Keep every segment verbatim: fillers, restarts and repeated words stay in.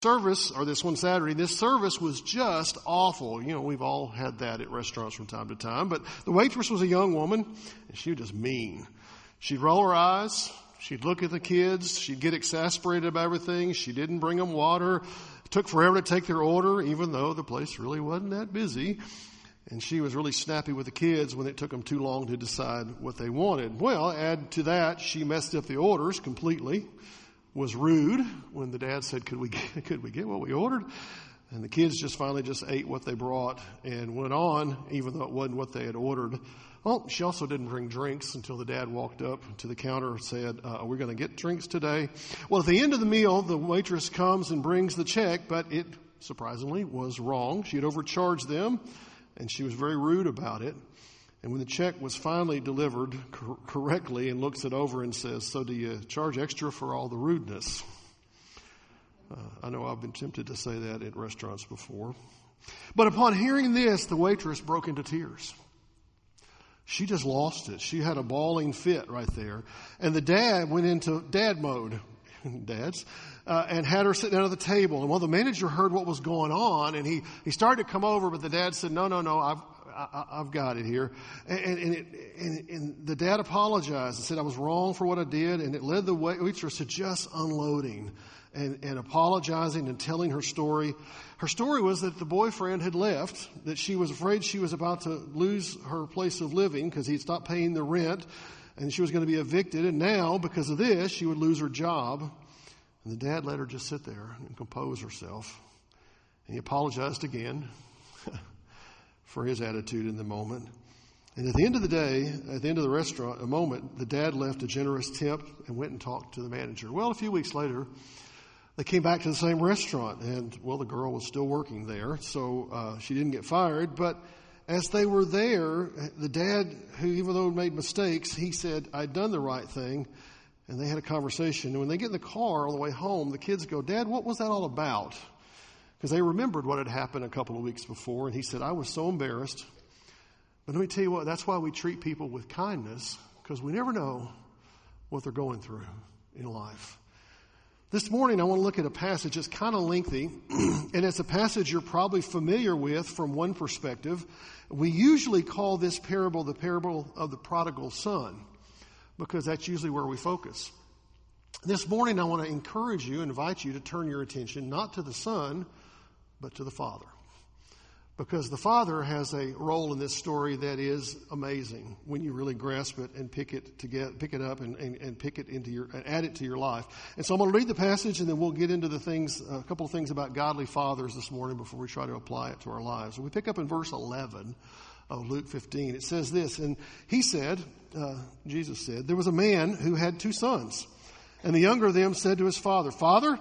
service, or this one Saturday, this service was just awful. You know, we've all had that at restaurants from time to time. But the waitress was a young woman, and she was just mean. She'd roll her eyes. She'd look at the kids. She'd get exasperated about everything. She didn't bring them water. It took forever to take their order, even though the place really wasn't that busy. And she was really snappy with the kids when it took them too long to decide what they wanted. Well, add to that, she messed up the orders completely. Was rude when the dad said, could we get, could we get what we ordered? And the kids just finally just ate what they brought and went on, even though it wasn't what they had ordered. Well, she also didn't bring drinks until the dad walked up to the counter and said, uh, are we going to get drinks today? Well, at the end of the meal, the waitress comes and brings the check, but it surprisingly was wrong. She had overcharged them, and she was very rude about it. And when the check was finally delivered cor- correctly and looks it over and says, so do you charge extra for all the rudeness? Uh, I know I've been tempted to say that at restaurants before. But upon hearing this, the waitress broke into tears. She just lost it. She had a bawling fit right there. And the dad went into dad mode, dads, uh, and had her sit down at the table. And well, the manager heard what was going on, and he, he started to come over, but the dad said, no, no, no, I've I, I've got it here. And, and, it, and, and the dad apologized and said, I was wrong for what I did. And it led the waitress to just unloading and, and apologizing and telling her story. Her story was that the boyfriend had left, that she was afraid she was about to lose her place of living because he'd stopped paying the rent and she was going to be evicted. And now, because of this, she would lose her job. And the dad let her just sit there and compose herself. And he apologized again for his attitude in the moment. And at the end of the day, at the end of the restaurant, a moment, the dad left a generous tip and went and talked to the manager. Well, a few weeks later, they came back to the same restaurant, and, well, the girl was still working there, so uh, she didn't get fired. But as they were there, the dad, who even though made mistakes, he said, I'd done the right thing, and they had a conversation. And when they get in the car on the way home, the kids go, Dad, what was that all about? Because they remembered what had happened a couple of weeks before. And he said, I was so embarrassed. But let me tell you what, that's why we treat people with kindness, because we never know what they're going through in life. This morning, I want to look at a passage that's kind of lengthy. And it's a passage you're probably familiar with from one perspective. We usually call this parable the parable of the prodigal son, because that's usually where we focus. This morning, I want to encourage you, invite you to turn your attention not to the son, but to the Father. Because the Father has a role in this story that is amazing when you really grasp it and pick it to get, pick it up and, and, and pick it into your, and add it to your life. And so I'm going to read the passage and then we'll get into the things, a couple of things about godly fathers this morning before we try to apply it to our lives. And we pick up in verse eleven of Luke fifteen. It says this, and he said, uh, Jesus said, there was a man who had two sons. And the younger of them said to his father, Father,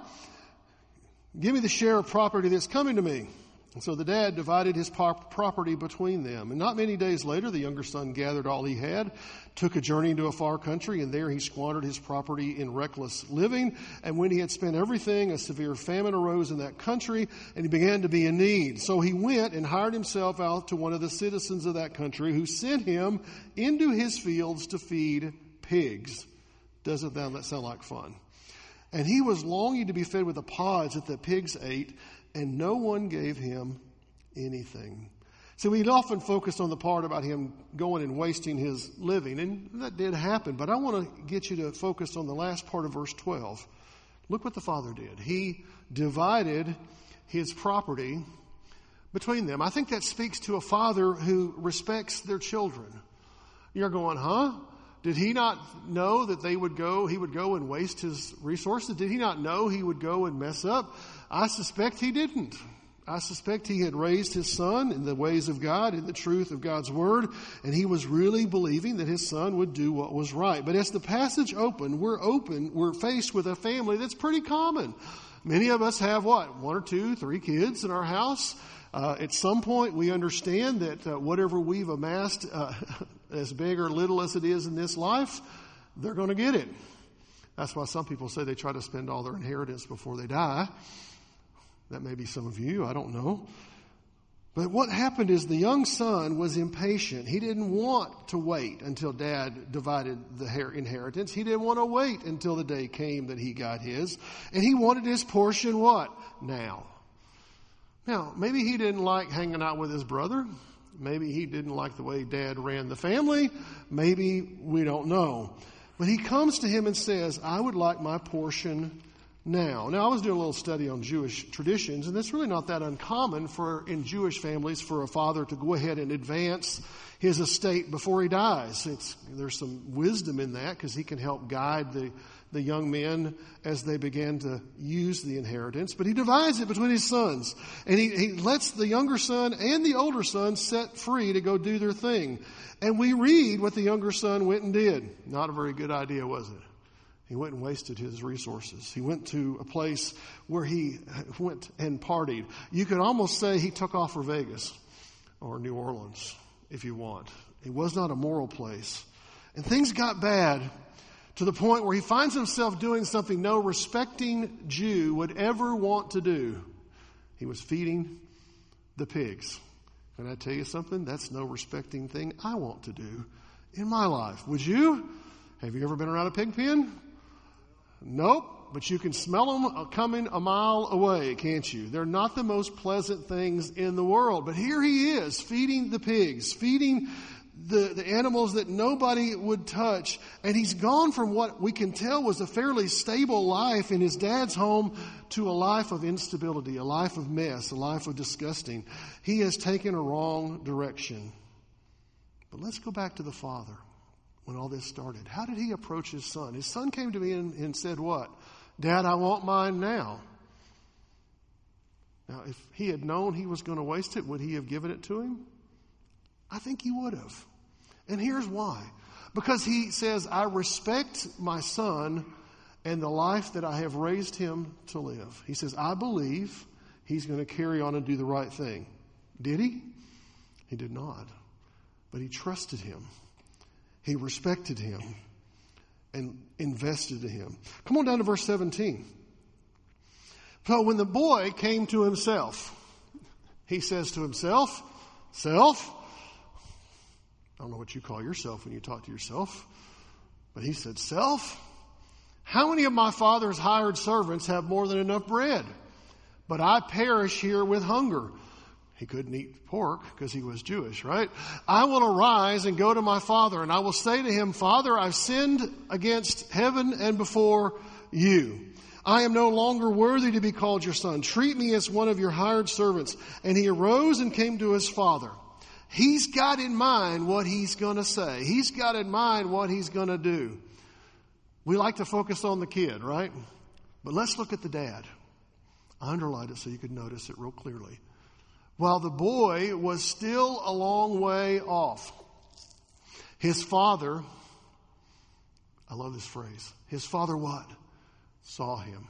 give me the share of property that's coming to me. And so the dad divided his property between them. And not many days later, the younger son gathered all he had, took a journey into a far country, and there he squandered his property in reckless living. And when he had spent everything, a severe famine arose in that country, and he began to be in need. So he went and hired himself out to one of the citizens of that country, who sent him into his fields to feed pigs. Doesn't that sound like fun? And he was longing to be fed with the pods that the pigs ate, and no one gave him anything. So we'd often focused on the part about him going and wasting his living, and that did happen. But I want to get you to focus on the last part of verse twelve. Look what the father did. He divided his property between them. I think that speaks to a father who respects their children. You're going, huh? Did he not know that they would go, he would go and waste his resources? Did he not know he would go and mess up? I suspect he didn't. I suspect he had raised his son in the ways of God, in the truth of God's word, and he was really believing that his son would do what was right. But as the passage opened, we're open, we're faced with a family that's pretty common. Many of us have what? One or two, three kids in our house. Uh, at some point, we understand that uh, whatever we've amassed, uh, as big or little as it is in this life, they're going to get it. That's why some people say they try to spend all their inheritance before they die. That may be some of you. I don't know. But what happened is the young son was impatient. He didn't want to wait until dad divided the inheritance. He didn't want to wait until the day came that he got his. And he wanted his portion what? Now. Now, maybe he didn't like hanging out with his brother. Maybe he didn't like the way dad ran the family. Maybe we don't know. But he comes to him and says, I would like my portion now. Now, I was doing a little study on Jewish traditions, and it's really not that uncommon for in Jewish families for a father to go ahead and advance his estate before he dies. It's, there's some wisdom in that because he can help guide the, the young men as they begin to use the inheritance. But he divides it between his sons, and he, he lets the younger son and the older son set free to go do their thing. And we read what the younger son went and did. Not a very good idea, was it? He went and wasted his resources. He went to a place where he went and partied. You could almost say he took off for Vegas or New Orleans, if you want. It was not a moral place. And things got bad to the point where he finds himself doing something no respecting Jew would ever want to do. He was feeding the pigs. Can I tell you something? That's no respecting thing I want to do in my life. Would you? Have you ever been around a pig pen? Nope, but you can smell them coming a mile away, can't you? They're not the most pleasant things in the world. But here he is, feeding the pigs, feeding the, the animals that nobody would touch. And he's gone from what we can tell was a fairly stable life in his dad's home to a life of instability, a life of mess, a life of disgusting. He has taken a wrong direction. But let's go back to the father. When all this started, how did he approach his son? His son came to me and, and said what? Dad, I want mine now. Now, if he had known he was going to waste it, would he have given it to him? I think he would have. And here's why. Because he says, I respect my son and the life that I have raised him to live. He says, I believe he's going to carry on and do the right thing. Did he? He did not. But he trusted him. He respected him and invested in him. Come on down to verse seventeen. So when the boy came to himself, he says to himself, Self, I don't know what you call yourself when you talk to yourself, but he said, Self, how many of my father's hired servants have more than enough bread? But I perish here with hunger. He couldn't eat pork because he was Jewish, right? I will arise and go to my father, and I will say to him, Father, I've sinned against heaven and before you. I am no longer worthy to be called your son. Treat me as one of your hired servants. And he arose and came to his father. He's got in mind what he's going to say. He's got in mind what he's going to do. We like to focus on the kid, right? But let's look at the dad. I underlined it so you could notice it real clearly. While the boy was still a long way off, his father, I love this phrase, his father what? Saw him.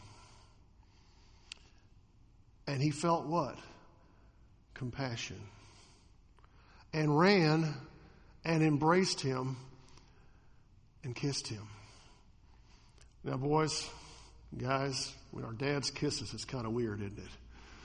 And he felt what? Compassion. And ran and embraced him and kissed him. Now, boys, guys, when our dads kiss us, it's kind of weird, isn't it?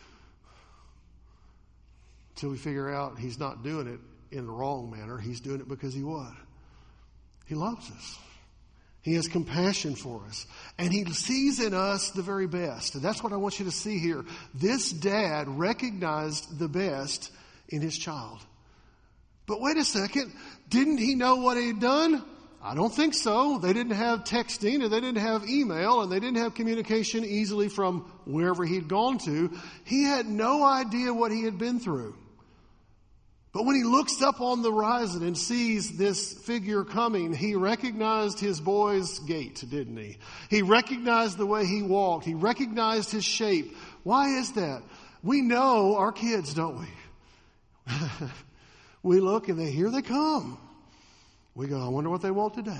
Until we figure out he's not doing it in the wrong manner. He's doing it because he what? He loves us. He has compassion for us. And he sees in us the very best. And that's what I want you to see here. This dad recognized the best in his child. But wait a second. Didn't he know what he had done? I don't think so. They didn't have texting, and they didn't have email, and they didn't have communication easily from wherever he'd gone to. He had no idea what he had been through. But when he looks up on the horizon and sees this figure coming, he recognized his boy's gait, didn't he? He recognized the way he walked. He recognized his shape. Why is that? We know our kids, don't we? We look and they, here they come. We go, I wonder what they want today.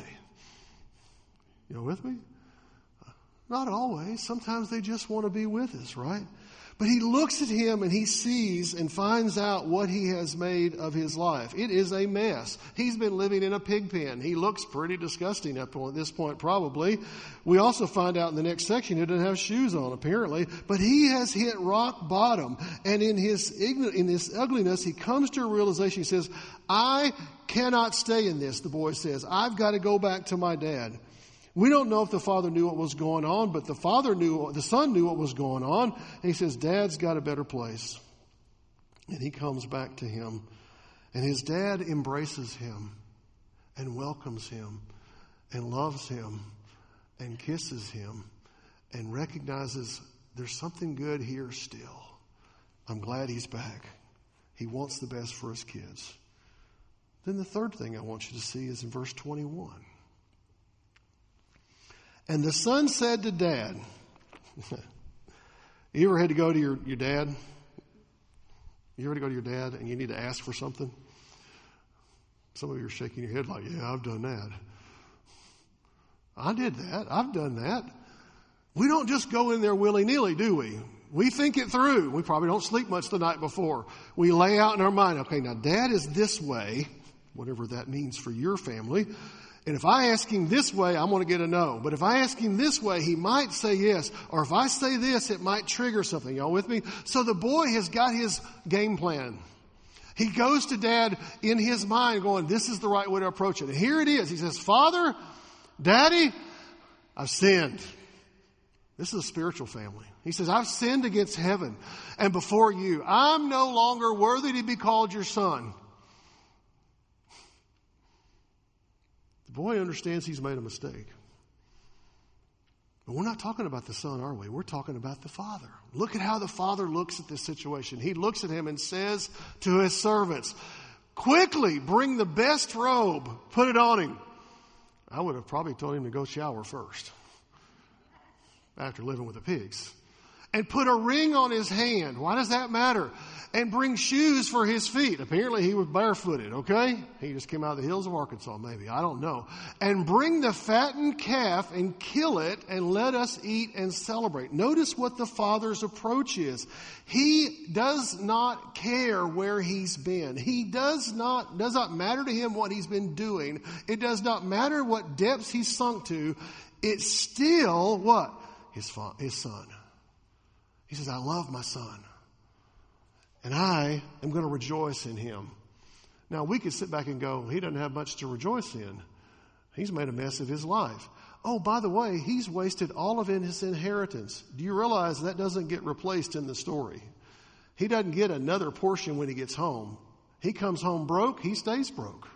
You know, with me? Not always. Sometimes they just want to be with us, right? But he looks at him and he sees and finds out what he has made of his life. It is a mess. He's been living in a pig pen. He looks pretty disgusting up to this point, probably. We also find out in the next section he doesn't have shoes on, apparently. But he has hit rock bottom. And in his in his ugliness, he comes to a realization. He says, I cannot stay in this, the boy says. I've got to go back to my dad. We don't know if the father knew what was going on, but the father knew, the son knew what was going on. And he says, Dad's got a better place. And he comes back to him. And his dad embraces him and welcomes him and loves him and kisses him and recognizes there's something good here still. I'm glad he's back. He wants the best for his kids. Then the third thing I want you to see is in verse twenty-one. And the son said to dad, you ever had to go to your, your dad? You ever had to go to your dad and you need to ask for something? Some of you are shaking your head like, yeah, I've done that. I did that. I've done that. We don't just go in there willy-nilly, do we? We think it through. We probably don't sleep much the night before. We lay out in our mind, okay, now dad is this way, whatever that means for your family. And if I ask him this way, I'm going to get a no. But if I ask him this way, he might say yes. Or if I say this, it might trigger something. Y'all with me? So the boy has got his game plan. He goes to dad in his mind going, this is the right way to approach it. And here it is. He says, Father, Daddy, I've sinned. This is a spiritual family. He says, I've sinned against heaven and before you. I'm no longer worthy to be called your son. The boy understands he's made a mistake. But we're not talking about the son, are we? We're talking about the father. Look at how the father looks at this situation. He looks at him and says to his servants, quickly bring the best robe, put it on him. I would have probably told him to go shower first after living with the pigs. And put a ring on his hand. Why does that matter? And bring shoes for his feet. Apparently he was barefooted, okay? He just came out of the hills of Arkansas, maybe. I don't know. And bring the fattened calf and kill it and let us eat and celebrate. Notice what the father's approach is. He does not care where he's been. He does not, does not matter to him what he's been doing. It does not matter what depths he's sunk to. It's still what? His, fa- his son. He says, I love my son. And I am going to rejoice in him. Now, we could sit back and go, he doesn't have much to rejoice in. He's made a mess of his life. Oh, by the way, he's wasted all of his inheritance. Do you realize that doesn't get replaced in the story? He doesn't get another portion when he gets home. He comes home broke, he stays broke.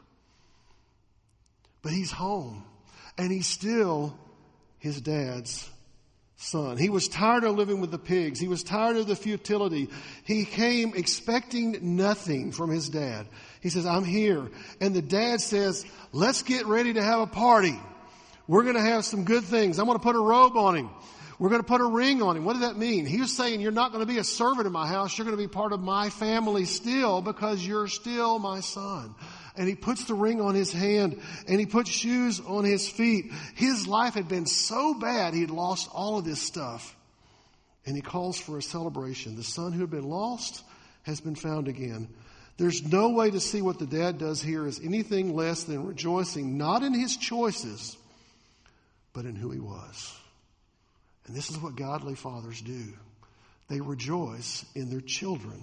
But he's home. And he's still his dad's son. He was tired of living with the pigs. He was tired of the futility. He came expecting nothing from his dad. He says, I'm here. And the dad says, let's get ready to have a party. We're going to have some good things. I'm going to put a robe on him. We're going to put a ring on him. What did that mean? He was saying, you're not going to be a servant in my house. You're going to be part of my family still because you're still my son. And he puts the ring on his hand and he puts shoes on his feet. His life had been so bad, he had lost all of this stuff. And he calls for a celebration. The son who had been lost has been found again. There's no way to see what the dad does here as anything less than rejoicing, not in his choices, but in who he was. And this is what godly fathers do. They rejoice in their children.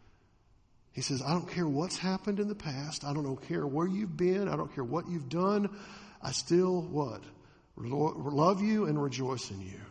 He says, I don't care what's happened in the past. I don't care where you've been. I don't care what you've done. I still, what? Love you and rejoice in you.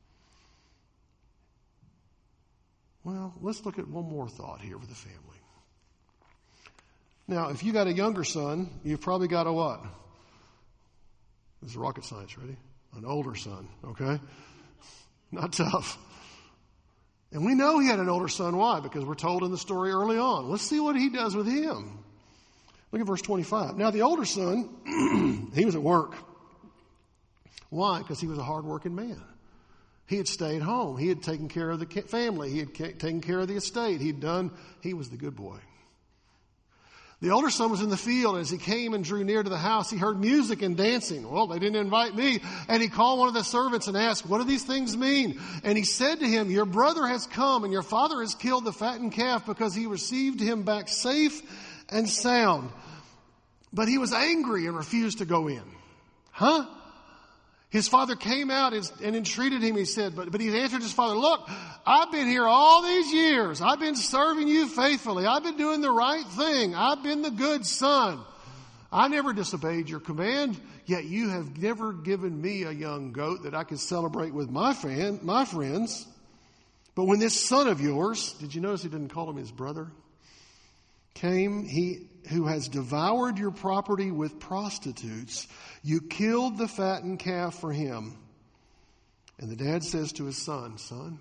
Well, let's look at one more thought here with the family. Now, if you got a younger son, you've probably got a what? This is rocket science, ready? An older son, okay? Not tough. And we know he had an older son. Why? Because we're told in the story early on. Let's see what he does with him. Look at verse twenty-five. Now the older son, he was at work. Why? Because he was a hard-working man. He had stayed home. He had taken care of the family. He had taken care of the estate. He'd done, he was the good boy. The older son was in the field. As he came and drew near to the house, he heard music and dancing. Well, they didn't invite me. And he called one of the servants and asked, what do these things mean? And he said to him, your brother has come, and your father has killed the fattened calf because he received him back safe and sound. But he was angry and refused to go in. Huh? His father came out and entreated him, he said, but, but he answered his father, look, I've been here all these years. I've been serving you faithfully. I've been doing the right thing. I've been the good son. I never disobeyed your command, yet you have never given me a young goat that I could celebrate with my fan, my friends. But when this son of yours, did you notice he didn't call him his brother, came, he who has devoured your property with prostitutes, you killed the fattened calf for him. And the dad says to his son, son,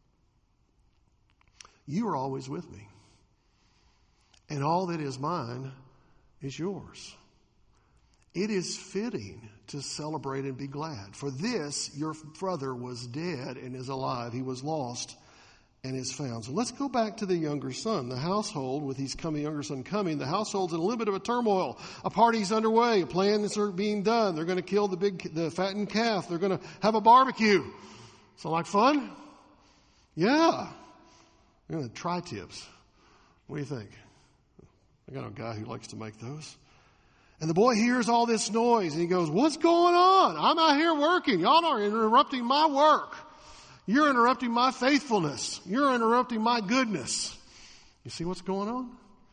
you are always with me, and all that is mine is yours. It is fitting to celebrate and be glad. For this, your brother was dead and is alive. He was lost and is found. So let's go back to the younger son. The household, with his coming younger son coming, the household's in a little bit of a turmoil. A party's underway. Plans are being done. They're going to kill the big, the fattened calf. They're going to have a barbecue. Sound like fun? Yeah. We're going to try tips. What do you think? I got a guy who likes to make those. And the boy hears all this noise and he goes, what's going on? I'm out here working. Y'all are interrupting my work. You're interrupting my faithfulness. You're interrupting my goodness. You see what's going on?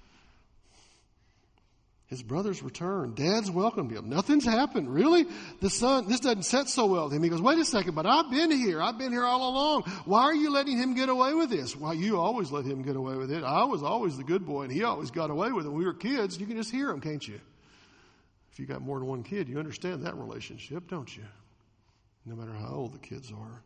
His brothers return. Dad's welcomed him. Nothing's happened. Really? The son, this doesn't set so well with him. He goes, wait a second, but I've been here. I've been here all along. Why are you letting him get away with this? Well, you always let him get away with it. I was always the good boy, and he always got away with it. When we were kids, you can just hear him, can't you? If you got more than one kid, you understand that relationship, don't you? No matter how old the kids are.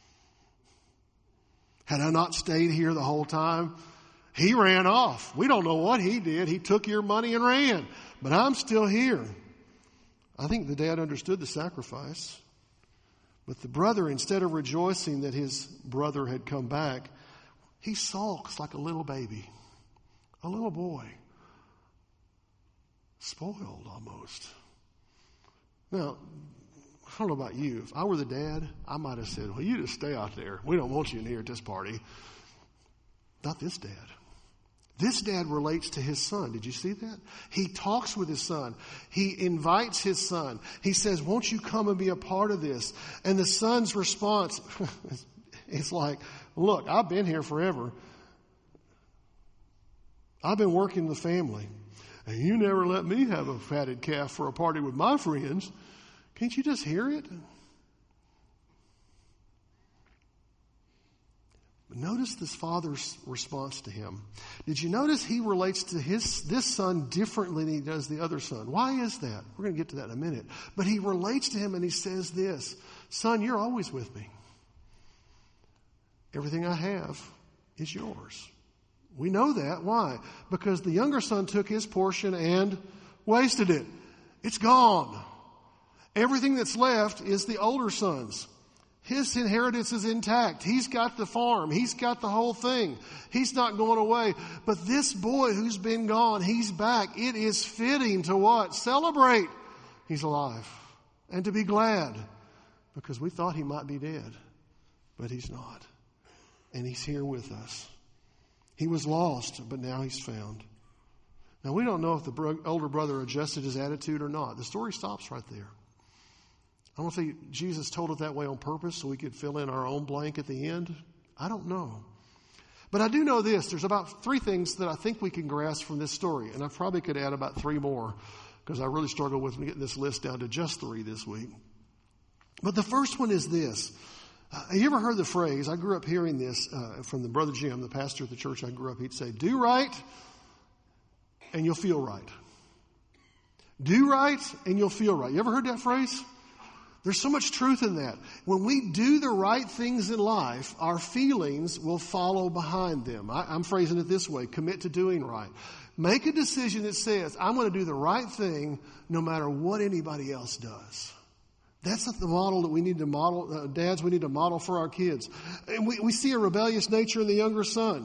Had I not stayed here the whole time, he ran off. We don't know what he did. He took your money and ran. But I'm still here. I think the dad understood the sacrifice. But the brother, instead of rejoicing that his brother had come back, he sulks like a little baby, a little boy, spoiled almost. Now, I don't know about you. If I were the dad, I might have said, well, you just stay out there. We don't want you in here at this party. Not this dad. This dad relates to his son. Did you see that? He talks with his son. He invites his son. He says, won't you come and be a part of this? And the son's response is like, look, I've been here forever. I've been working the family. And you never let me have a fatted calf for a party with my friends. Can't you just hear it? But notice this father's response to him. Did you notice he relates to his this son differently than he does the other son? Why is that? We're going to get to that in a minute. But he relates to him and he says this, son, you're always with me. Everything I have is yours. We know that. Why? Because the younger son took his portion and wasted it. It's gone. Everything that's left is the older son's. His inheritance is intact. He's got the farm. He's got the whole thing. He's not going away. But this boy who's been gone, he's back. It is fitting to what? Celebrate. He's alive. And to be glad. Because we thought he might be dead. But he's not. And he's here with us. He was lost, but now he's found. Now we don't know if the bro- older brother adjusted his attitude or not. The story stops right there. I don't think Jesus told it that way on purpose so we could fill in our own blank at the end. I don't know. But I do know this. There's about three things that I think we can grasp from this story. And I probably could add about three more because I really struggled with getting this list down to just three this week. But the first one is this. Uh, have you ever heard the phrase? I grew up hearing this uh, from the brother Jim, the pastor of the church I grew up. He'd say, do right and you'll feel right. Do right and you'll feel right. You ever heard that phrase? There's so much truth in that. When we do the right things in life, our feelings will follow behind them. I, I'm phrasing it this way. Commit to doing right. Make a decision that says, I'm going to do the right thing no matter what anybody else does. That's the model that we need to model. Uh, dads, we need to model for our kids. And we, we see a rebellious nature in the younger son.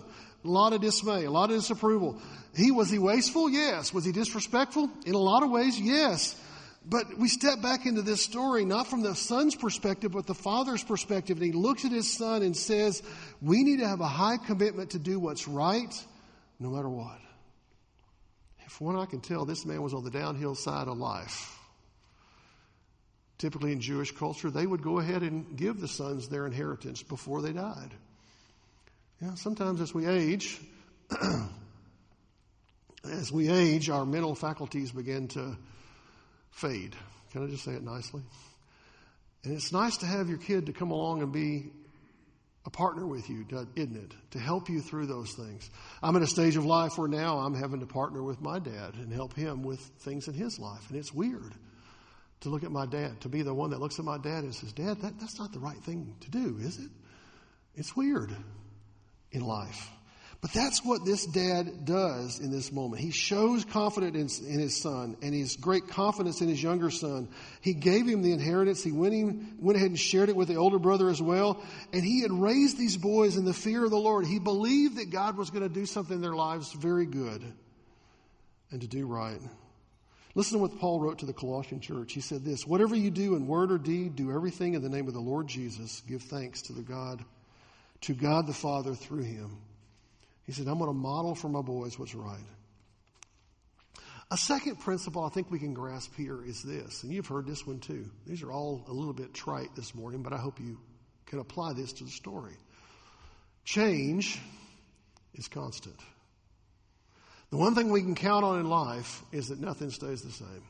a lot of dismay, a lot of disapproval. He was he wasteful? Yes. Was he disrespectful? In a lot of ways, yes. But we step back into this story, not from the son's perspective, but the father's perspective. And he looks at his son and says, we need to have a high commitment to do what's right, no matter what. From what I can tell, this man was on the downhill side of life. Typically in Jewish culture, they would go ahead and give the sons their inheritance before they died. Yeah, sometimes as we age, as we age, our mental faculties begin to fade. Can I just say it nicely? And it's nice to have your kid to come along and be a partner with you, isn't it? To help you through those things. I'm in a stage of life where now I'm having to partner with my dad and help him with things in his life. And it's weird to look at my dad, to be the one that looks at my dad and says, Dad, that, that's not the right thing to do, is it? It's weird in life. But that's what this dad does in this moment. He shows confidence in, in his son and his great confidence in his younger son. He gave him the inheritance. He went, in, went ahead and shared it with the older brother as well. And he had raised these boys in the fear of the Lord. He believed that God was going to do something in their lives very good and to do right. Listen to what Paul wrote to the Colossian church. He said this, whatever you do in word or deed, do everything in the name of the Lord Jesus. Give thanks to the God, to God the Father through him. He said, I'm going to model for my boys what's right. A second principle I think we can grasp here is this, and you've heard this one too. These are all a little bit trite this morning, but I hope you can apply this to the story. Change is constant. The one thing we can count on in life is that nothing stays the same.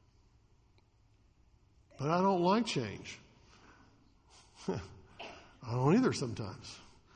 But I don't like change. I don't either sometimes.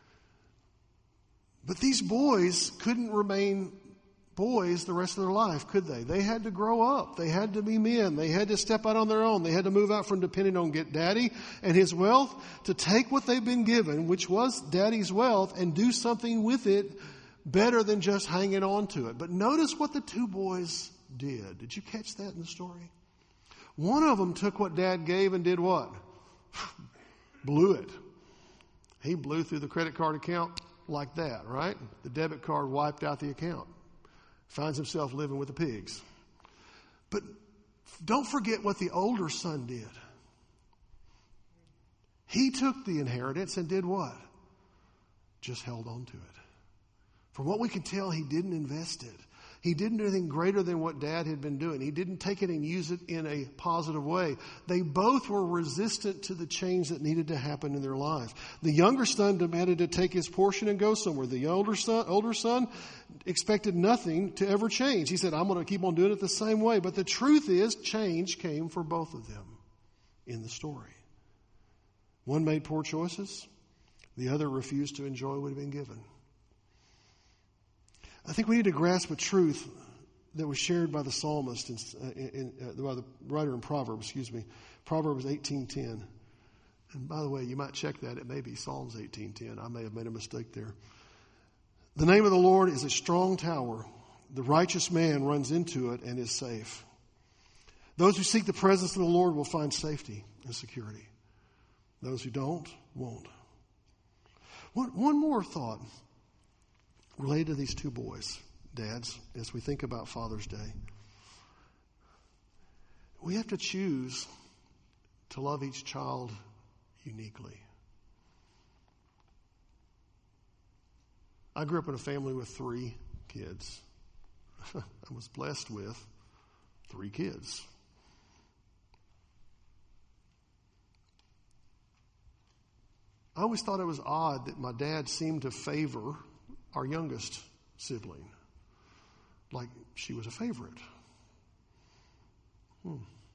But these boys couldn't remain boys the rest of their life, could they? They had to grow up. They had to be men. They had to step out on their own. They had to move out from depending on get daddy and his wealth to take what they've been given, which was daddy's wealth, and do something with it better than just hanging on to it. But notice what the two boys did. Did you catch that in the story? One of them took what dad gave and did what? Blew it. He blew through the credit card account like that, right? The debit card wiped out the account. Finds himself living with the pigs. But don't forget what the older son did. He took the inheritance and did what? Just held on to it. From what we can tell, he didn't invest it. He didn't do anything greater than what dad had been doing. He didn't take it and use it in a positive way. They both were resistant to the change that needed to happen in their life. The younger son demanded to take his portion and go somewhere. The older son, older son expected nothing to ever change. He said, I'm going to keep on doing it the same way. But the truth is, change came for both of them in the story. One made poor choices. The other refused to enjoy what had been given. I think we need to grasp a truth that was shared by the psalmist, in, in, uh, by the writer in Proverbs, excuse me, Proverbs eighteen ten. And by the way, you might check that. It may be Psalms eighteen ten. I may have made a mistake there. The name of the Lord is a strong tower. The righteous man runs into it and is safe. Those who seek the presence of the Lord will find safety and security. Those who don't, won't. One, one more thought related to these two boys, dads, as we think about Father's Day. We have to choose to love each child uniquely. I grew up in a family with three kids. I was blessed with three kids. I always thought it was odd that my dad seemed to favor our youngest sibling, like she was a favorite. Hmm.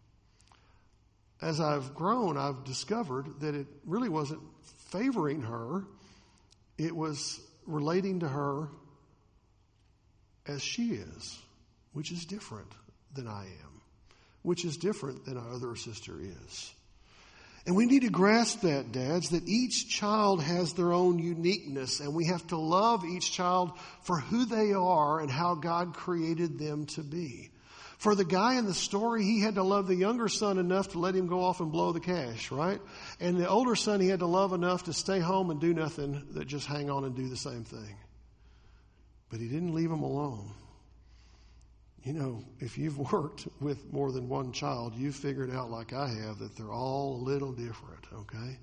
As I've grown, I've discovered that it really wasn't favoring her. It was relating to her as she is, which is different than I am, which is different than our other sister is. And we need to grasp that, dads, that each child has their own uniqueness, and we have to love each child for who they are and how God created them to be. For the guy in the story, he had to love the younger son enough to let him go off and blow the cash, right? And the older son, he had to love enough to stay home and do nothing, that just hang on and do the same thing. But he didn't leave them alone. You know, if you've worked with more than one child, you've figured out, like I have, that they're all a little different, okay?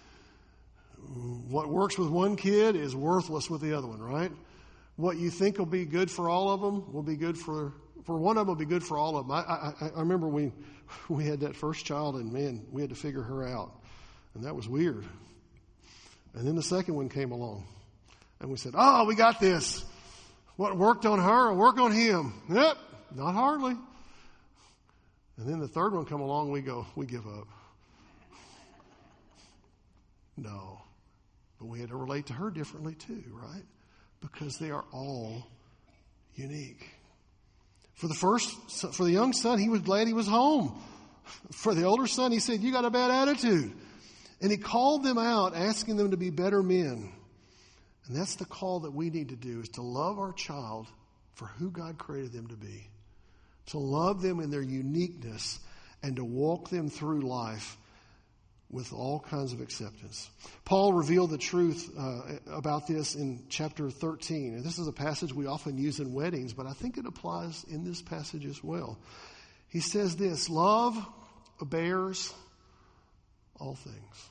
What works with one kid is worthless with the other one, right? What you think will be good for all of them will be good for, for one of them will be good for all of them. I, I, I remember we, we had that first child, and man, we had to figure her out. And that was weird. And then the second one came along. And we said, oh, we got this. What worked on her will work on him. Yep, not hardly. And then the third one come along, we go, we give up. No. But we had to relate to her differently too, right? Because they are all unique. For the first, for the young son, he was glad he was home. For the older son, he said, you got a bad attitude. And he called them out, asking them to be better men. And that's the call that we need to do, is to love our child for who God created them to be. To love them in their uniqueness and to walk them through life with all kinds of acceptance. Paul revealed the truth uh, about this in chapter thirteen. And this is a passage we often use in weddings, but I think it applies in this passage as well. He says this, love bears all things.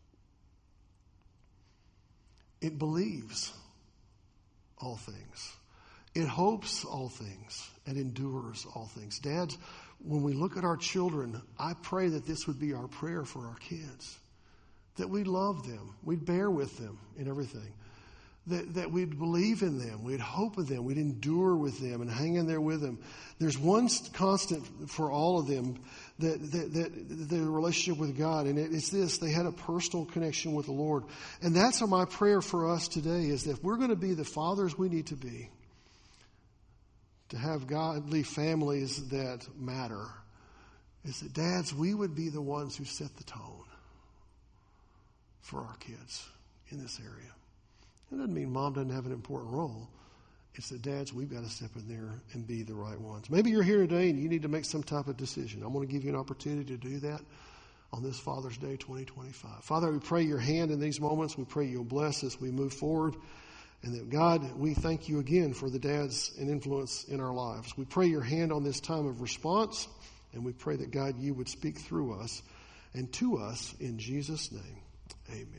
It believes all things. It hopes all things and endures all things. Dads, when we look at our children, I pray that this would be our prayer for our kids. That we'd love them. We'd bear with them in everything. That, that we'd believe in them. We'd hope in them. We'd endure with them and hang in there with them. There's one constant for all of them, that, that, that the relationship with God. And it, it's this, they had a personal connection with the Lord. And that's my prayer for us today, is that if we're going to be the fathers we need to be, to have godly families that matter, is that dads, we would be the ones who set the tone for our kids in this area. It doesn't mean mom doesn't have an important role. It's that dads, we've got to step in there and be the right ones. Maybe you're here today and you need to make some type of decision. I'm going to give you an opportunity to do that on this Father's Day twenty twenty-five. Father, we pray your hand in these moments. We pray you'll bless as we move forward. And that, God, we thank you again for the dads and influence in our lives. We pray your hand on this time of response. And we pray that, God, you would speak through us and to us in Jesus' name. Amen.